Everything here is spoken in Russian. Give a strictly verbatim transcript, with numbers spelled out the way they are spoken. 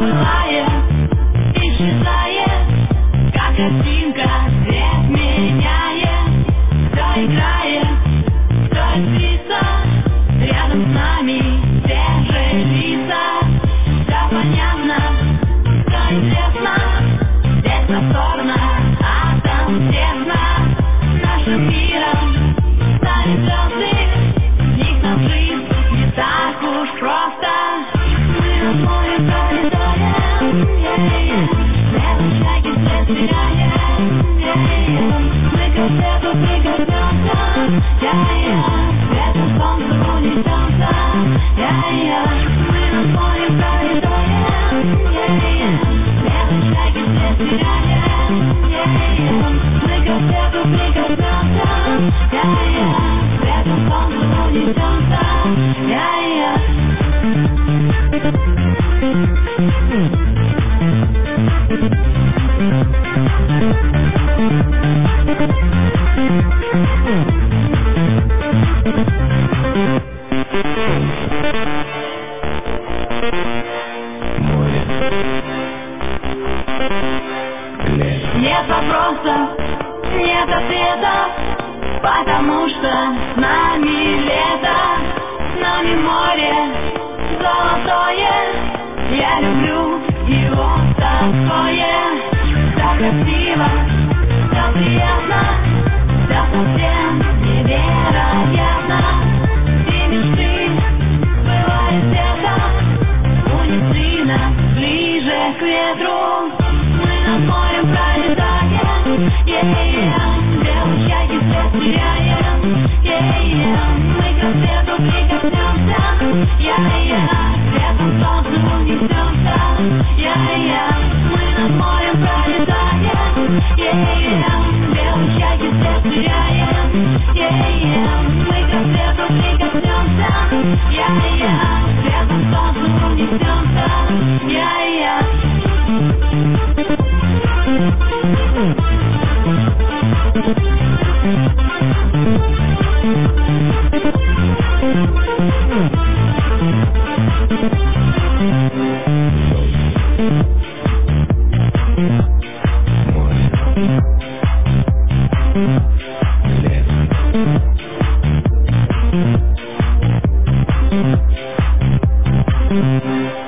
бывает, исчезает, как картинка, свет меняет. Кто играет, кто искрится, рядом с нами те же лица. Все понятно, все известно, здесь просторно, а там тесно. Нашим миром стали звезды, в них нам жизнь не так уж просто. Мы над морем пролетаем, в этом шаге след теряем. Мы к свету прикоснемся, в этом солнце унесемся. Мы над морем пролетаем, в этом шаге след теряем. Мы к свету прикоснемся, в этом солнце унесемся. Нет вопросов, нет ответов, потому что с нами лето, с нами море золотое. Я люблю его такое, так красиво, все приятно, все совсем невероятно. Все мечты сбывают где-то, унесли нас ближе к ветру. Мы над морем пролетаем, девочки все теряем. Мы к свету прикоснемся, светом солнца унесемся. Мы над морем пролетаем, девочки все теряем. Мы к свету прикоснемся, светом солнца унесемся. Море.